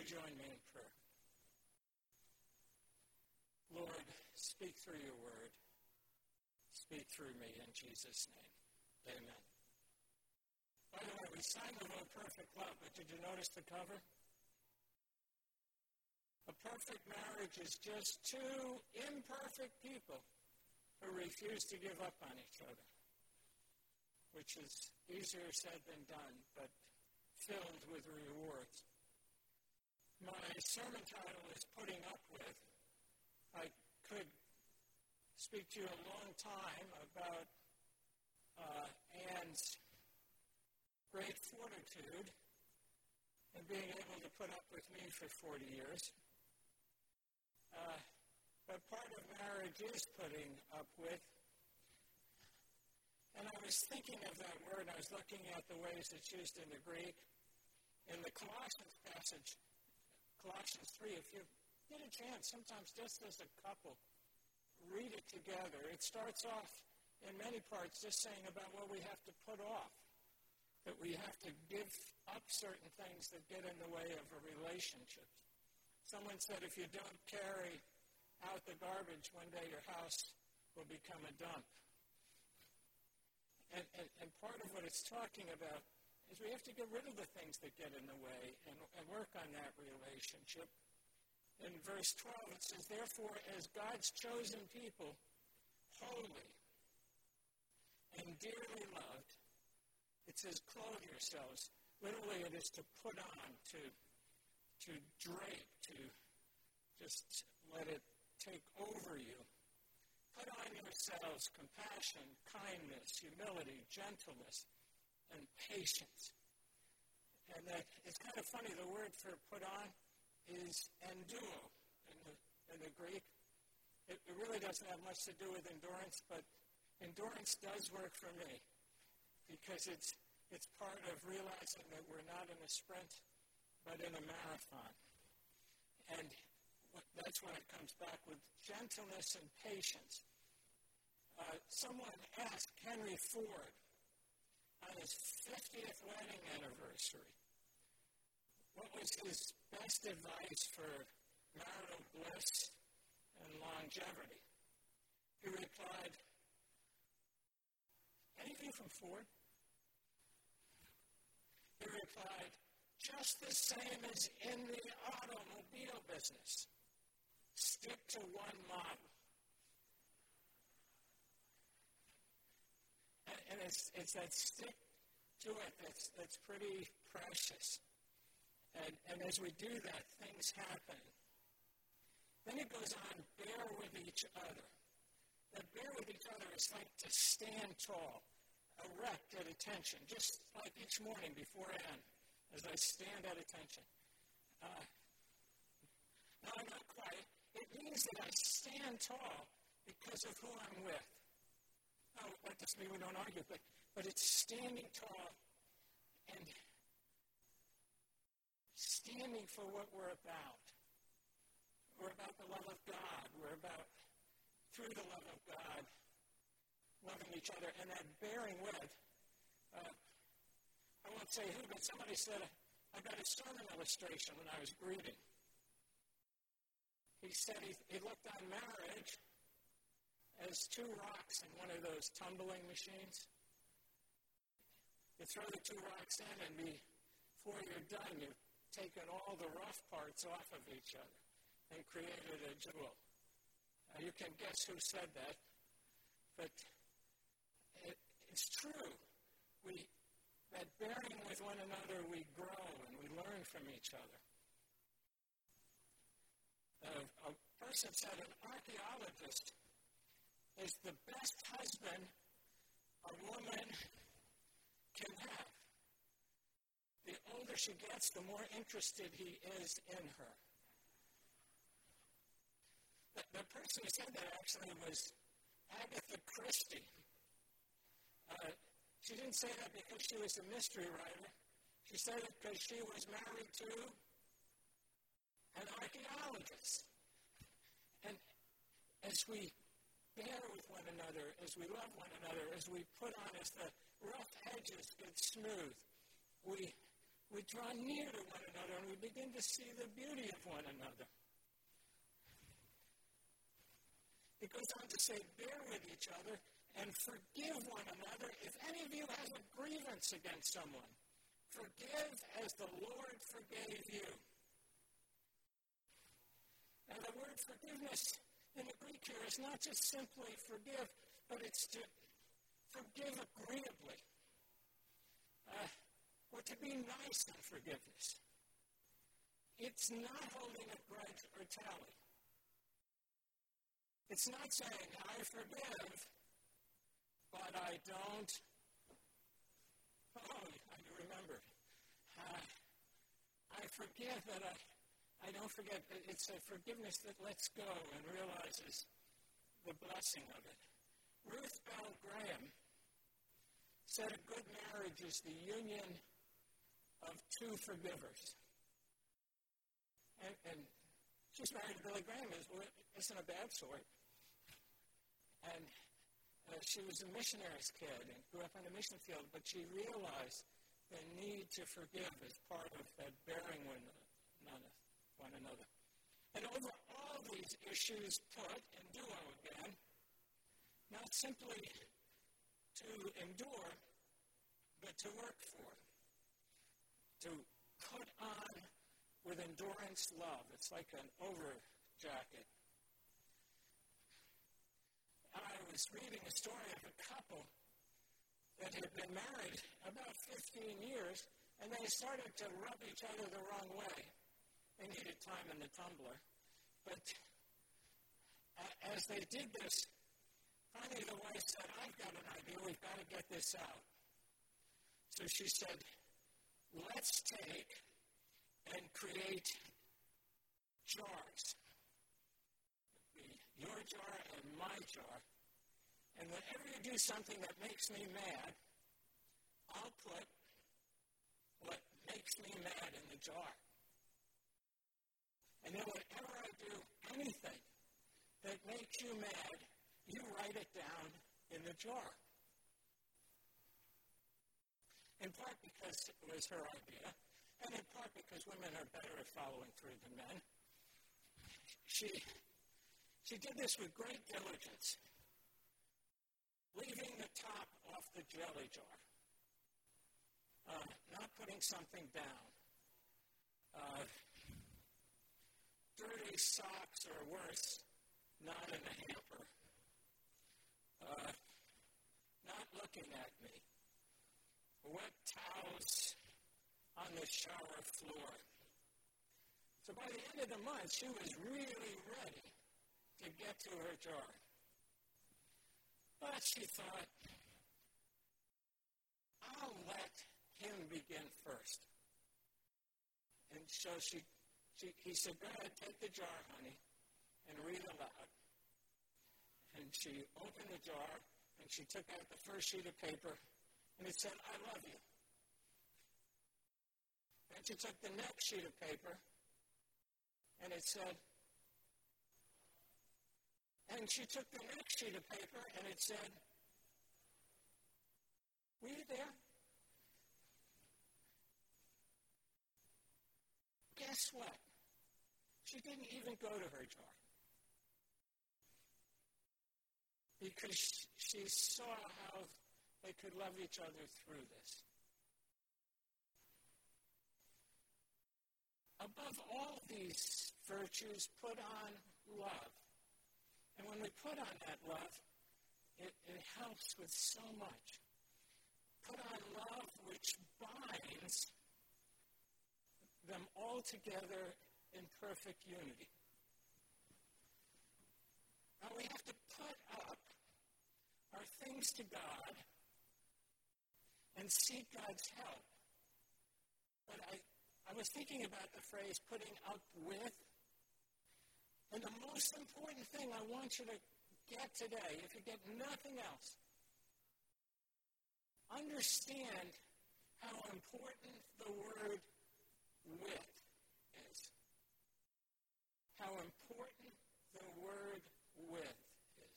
you join me in prayer? Lord, speak through your word. Speak through me in Jesus' name. Amen. By the way, we sang the word perfect love, but did you notice the cover? A perfect marriage is just two imperfect people who refuse to give up on each other, which is easier said than done, but filled with rewards. My sermon title is Putting Up With. I could speak to you a long time about Anne's great fortitude and being able to put up with me for 40 years. But part of marriage is putting up with. And I was thinking of that word, I was looking at the ways it's used in the Greek. In the Colossians passage, Colossians 3, if you get a chance, sometimes just as a couple, read it together. It starts off in many parts just saying about what we have to put off, that we have to give up certain things that get in the way of a relationship. Someone said if you don't carry out the garbage, one day your house will become a dump. And part of what it's talking about is we have to get rid of the things that get in the way and work on that relationship. In verse 12, it says, therefore, as God's chosen people, holy and dearly loved, it says, clothe yourselves. Literally, it is to put on, to drape, to just let it take over you. Put on yourselves compassion, kindness, humility, gentleness, and patience. And that it's kind of funny, the word for put on is enduo in the Greek. It really doesn't have much to do with endurance, but endurance does work for me because it's part of realizing that we're not in a sprint, but in a marathon. And that's when it comes back with gentleness and patience. Someone asked Henry Ford on his 50th wedding anniversary, what was his best advice for marital bliss and longevity? He replied, any of you from Ford? He replied, just the same as in the automobile business. Stick to one model. And it's that stick to it that's pretty precious. And as we do that, things happen. Then it goes on, bear with each other. That bear with each other is like to stand tall, erect at attention, just like each morning before Anne, as I stand at attention. No, I'm not quite. It means that I stand tall because of who I'm with. Oh, that doesn't mean we don't argue, but it's standing tall and standing for what we're about. We're about the love of God. We're about, through the love of God, loving each other. And that bearing with, I won't say who, but somebody said, I got a sermon illustration when I was greeting. He said he looked on marriage as two rocks in one of those tumbling machines. You throw the two rocks in, and before you're done, you've taken all the rough parts off of each other and created a jewel. You can guess who said that, but it's true. That bearing with one another, we grow and we learn from each other. A person said an archaeologist is the best husband a woman can have. The older she gets, the more interested he is in her. The person who said that actually was Agatha Christie. She didn't say that because she was a mystery writer. She said it because she was married to an archaeologist. And as we bear with one another, as we love one another, as we put on, as the rough edges get smooth, we draw near to one another and we begin to see the beauty of one another. It goes on to say, bear with each other and forgive one another. If any of you has a grievance against someone, forgive as the Lord forgave you. Now, the word forgiveness in the Greek here is not just simply forgive, but it's to forgive agreeably. Or to be nice in forgiveness. It's not holding a grudge or tally. It's not saying, I forgive, but I don't. Oh, I remembered. I forgive, but I don't forget. It's a forgiveness that lets go and realizes the blessing of it. Ruth Bell Graham said a good marriage is the union of two forgivers. And she's married to Billy Graham, isn't a bad sort. And she was a missionary's kid and grew up on the mission field, but she realized the need to forgive as part of that bearing one another. And over all these issues put in duo again, not simply to endure, but to work for, to put on with endurance love. It's like an over jacket. I was reading a story of a couple that had been married about 15 years, and they started to rub each other the wrong way. They needed time in the tumbler. But as they did this, finally the wife said, I've got an idea. We've got to get this out. So she said, let's take and create jars. Your jar and my jar. And whenever you do something that makes me mad, I'll put what makes me mad in the jar. And then whenever I do anything that makes you mad, you write it down in the jar. In part because it was her idea, and in part because women are better at following through than men. She did this with great diligence, leaving the top off the jelly jar, not putting something down, dirty socks or worse, not in a hamper, not looking at me, wet towels on the shower floor. So by the end of the month, she was really ready to get to her jar. But she thought, I'll let him begin first. And so he said, go ahead, take the jar, honey, and read aloud. And she opened the jar, and she took out the first sheet of paper, and it said, I love you. And she took the next sheet of paper, and it said, and she took the next sheet of paper, and it said, were you there? Guess what? She didn't even go to her jar. Because she saw how they could love each other through this. Above all these virtues, put on love. And when we put on that love, it helps with so much. Put on love which binds them all together in perfect unity. Now we have to put up our things to God and seek God's help. But I was thinking about the phrase putting up with. And the most important thing I want you to get today, if you get nothing else, understand how important the word with is. How important the word with is.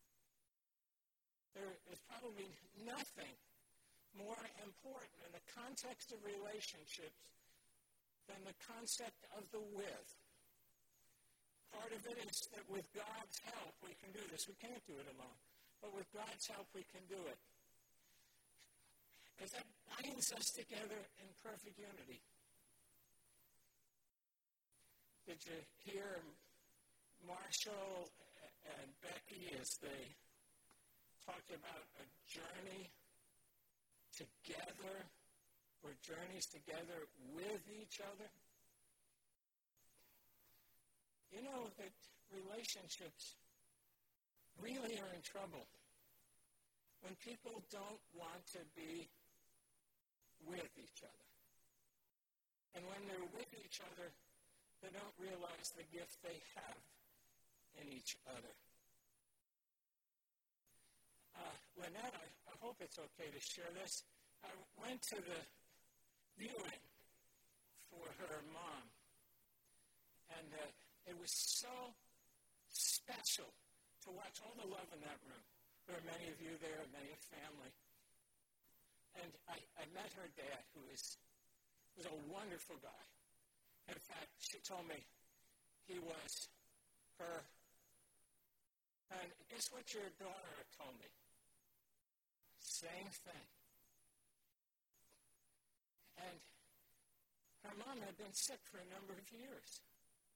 There is probably nothing more important in the context of relationships than the concept of the with. Part of it is that with God's help, we can do this. We can't do it alone. But with God's help, we can do it. Because that binds us together in perfect unity. Did you hear Marshall and Becky as they talked about a journey together, or journeys together with each other? You know that relationships really are in trouble when people don't want to be with each other. And when they're with each other, they don't realize the gift they have in each other. Lynette, I hope it's okay to share this. I went to the viewing for her mom, and it was so special to watch all the love in that room. There were many of you there, many family. And I met her dad, who was a wonderful guy. In fact, she told me he was her. And guess what your daughter told me? Same thing. And her mom had been sick for a number of years.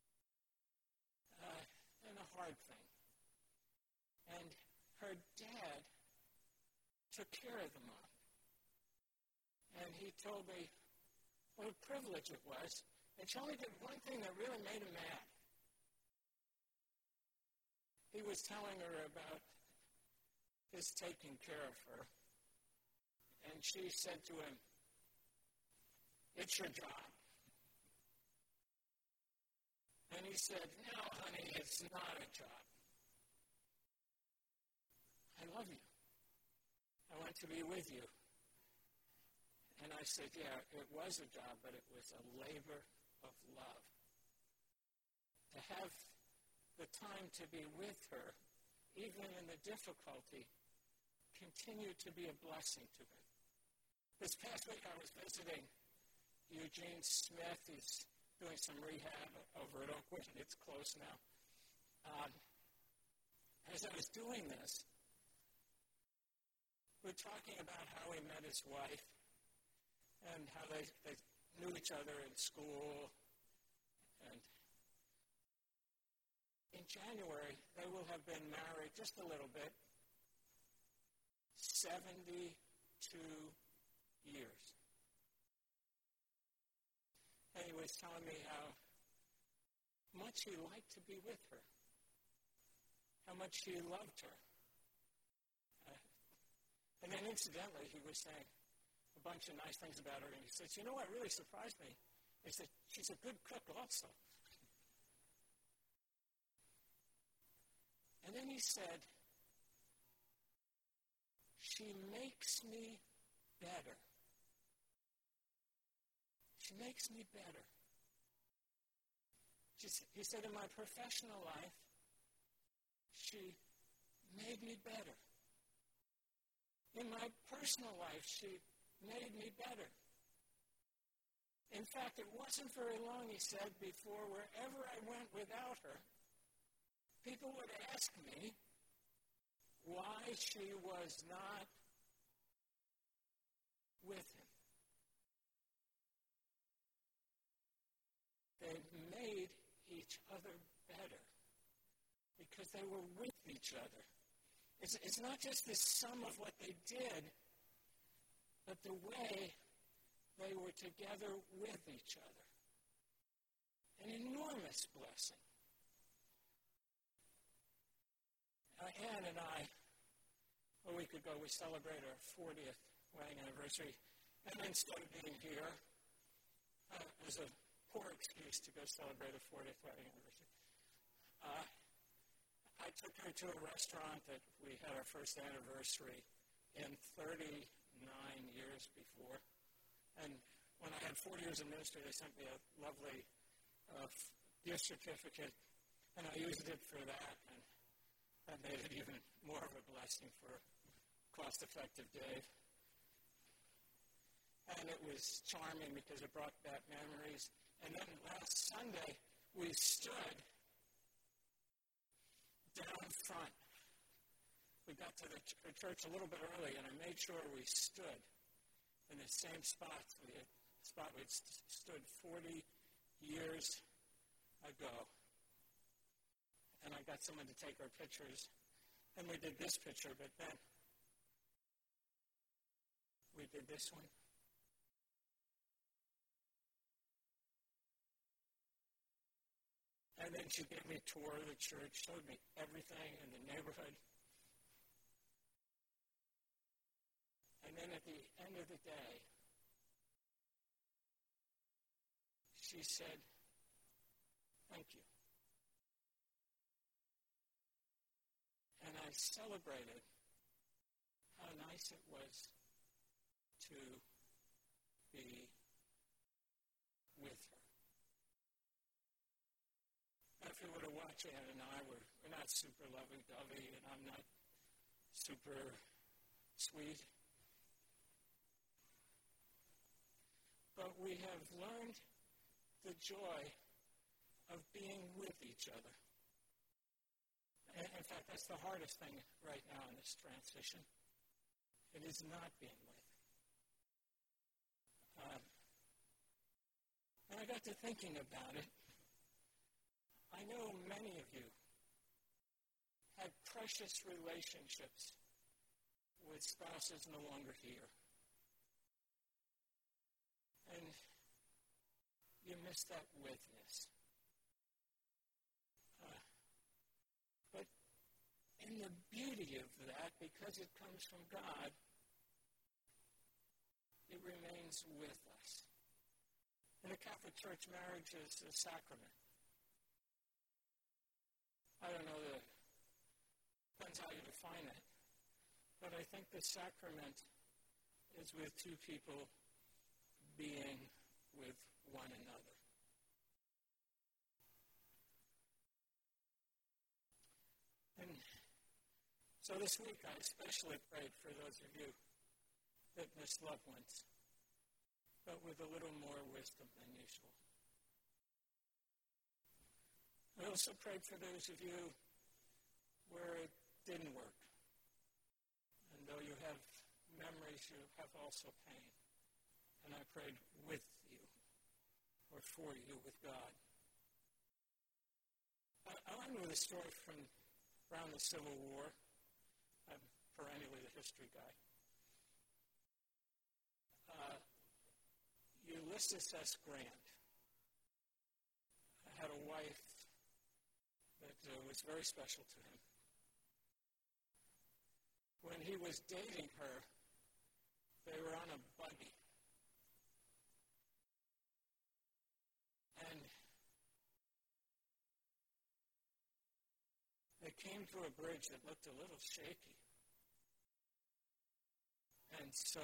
And a hard thing. And her dad took care of the mom. And he told me what a privilege it was. And she only did one thing that really made him mad. He was telling her about his taking care of her. And she said to him, "It's your job." And he said, "No, honey, it's not a job. I love you. I want to be with you." And I said, "Yeah, it was a job, but it was a labor of love." To have the time to be with her, even in the difficulty, continued to be a blessing to him. This past week I was visiting Eugene Smith. He's doing some rehab over at Oakwood. It's closed now. As I was doing this, we were talking about how he met his wife and how they knew each other in school. And in January, they will have been married just a little bit, 72 years. And he was telling me how much he liked to be with her, how much he loved her. And then incidentally, he was saying a bunch of nice things about her, and he says, "You know what really surprised me is that she's a good cook also." And then he said, "She makes me better. She makes me better." He said, "In my professional life, she made me better. In my personal life, she made me better. In fact, it wasn't very long," he said, "before wherever I went without her, people would ask me why she was not with him." They made each other better because they were with each other. It's not just the sum of what they did, but the way they were together with each other. An enormous blessing. Ann and I, a week ago, we celebrated our 40th wedding anniversary. And instead of being here, it was a poor excuse to go celebrate a 40th wedding anniversary. I took her to a restaurant that we had our first anniversary in 39 years before. And when I had 40 years in ministry, they sent me a lovely gift certificate, and I used it for that. And that made it even more of a blessing for a cost-effective day. And it was charming because it brought back memories. And then last Sunday, we stood down front. We got to the church a little bit early, and I made sure we stood in the same spot we'd stood 40 years ago. And I got someone to take our pictures. And we did this picture, but then we did this one. And then she gave me a tour of the church, showed me everything in the neighborhood. And then at the end of the day, she said, "Thank you." And I celebrated how nice it was to be with her. Now, if you were to watch Ann and I, we're not super lovey-dovey, and I'm not super sweet. But we have learned the joy of being with each other. In fact, that's the hardest thing right now in this transition. It is not being with. And I got to thinking about it. I know many of you had precious relationships with spouses no longer here. And you miss that witness. But in the beauty of that, because it comes from God, it remains with us. In the Catholic Church, marriage is a sacrament. I don't know, depends how you define it, but I think the sacrament is with two people being with one another. And so this week I especially prayed for those of you that miss loved ones, but with a little more wisdom than usual. I also prayed for those of you where it didn't work. And though you have memories, you have also pain. And I prayed with you, or for you, with God. I'll end with a story from around the Civil War. I'm perennially the history guy. Ulysses S. Grant had a wife that was very special to him. When he was dating her, they were on a buggy. And they came to a bridge that looked a little shaky. And so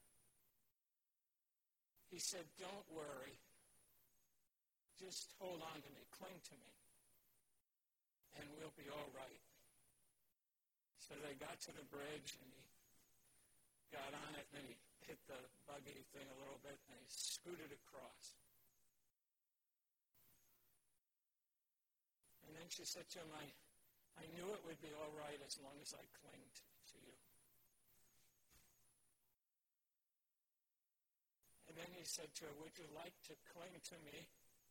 he said, "Don't worry. Just hold on to me. Cling to me. And we'll be all right." So they got to the bridge, and he got on it, and he hit the buggy thing a little bit, and he scooted across. And then she said to him, I knew it would be all right as long as I clinged to you. And then he said to her, "Would you like to cling to me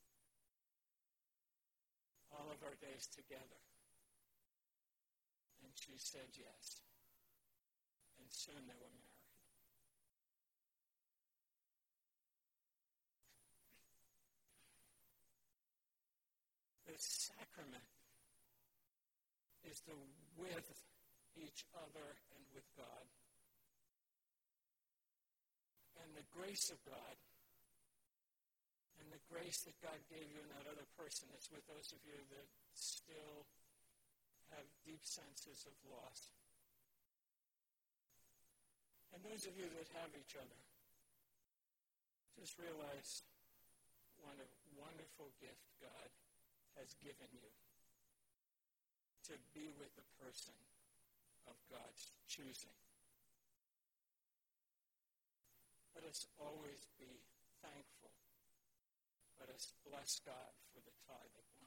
all of our days together?" And she said yes. And soon they were married. The sacrament is the with each other and with God. And the grace of God and the grace that God gave you in that other person is with those of you that still have deep senses of loss. And those of you that have each other, just realize what a wonderful gift God has given you to be with the person of God's choosing. Let us always be thankful Let us bless God for the tithe of